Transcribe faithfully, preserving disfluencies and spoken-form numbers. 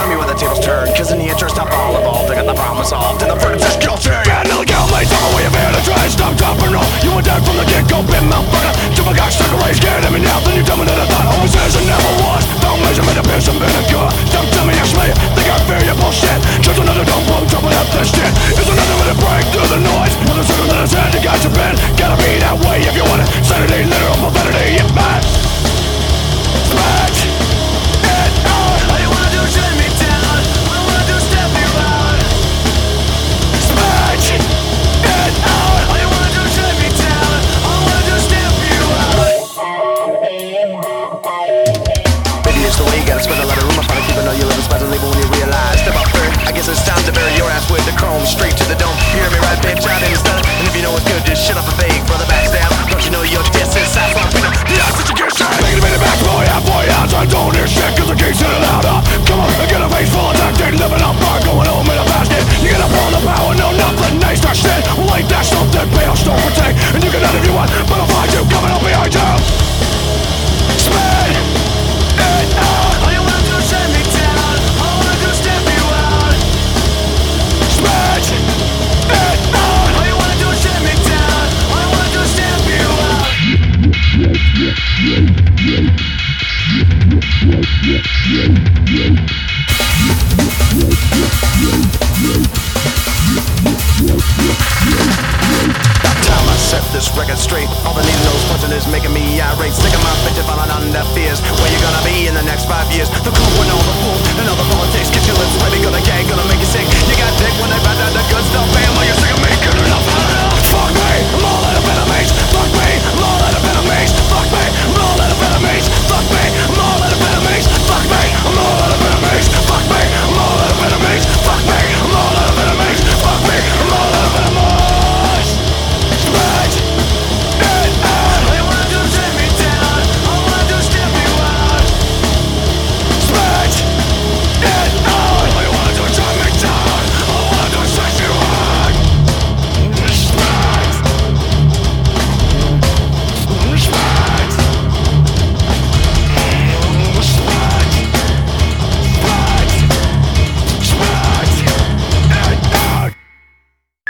tell me why the tables turn. Cause in the interest of all involved, I got the problem solved. And the verdict is guilty. Bad little girl, mate, tell me where you've been. I try to stop, drop, and roll. You were dead from the get-go, been motherfucker. Till my cock stuck away, scared at me now. Then you tell me that I thought always is and never was. Don't measure me to pierce and vinegar. Don't tell me ask me, think I fear your bullshit. Just another dumb bum jumping up this shit. It's another way to break through the noise. Another circle that has had you got your pen. Gotta be that way if you want it. Sanity, literal profanity, yeah, man. Smash it out. All you wanna do is shut me down. All I wanna do is step you out. Smash it out. All you wanna do is shut me down. All I wanna do is step you out. Maybe it's the way you gotta spread a lot of rumor. Probably keeping all your little spots and label when you realize. Step out third, I guess it's time to bury your ass with the chrome. Straight to the dome. You hear me right, bitch? I didn't stun it. And if you know it's good, just shut up and beg for the backstab. Don't you know you're just inside for a pinner? The odds that you get shot. Making a minute back, boy, out, boy, out. I don't hear shit, cause the gate's hitting louder. Come on, I get a face full of tactic. Living up bar, going home in a basket. You get up on the power, no nothing, nice, that shit. Well, ain't that something? Bail, don't protect. And you can none if you want, but I'll find you coming up behind you. Spin it out. All you wanna do is shut me down. All I wanna do is step you out. Spin it out. All you wanna do is shut me down. All I wanna do is step you out. That time I set this record straight. All the needle nose punching is making me irate. Sticking my bitch falling under fears. Where you gonna be in the next five years? The cool with all the fools and all the politics. Get your lips ready, gonna gag, gonna make you sick. You got dick when they find out the good stuff. Bam, well you're sick of me, good enough. Fuck me, I'm all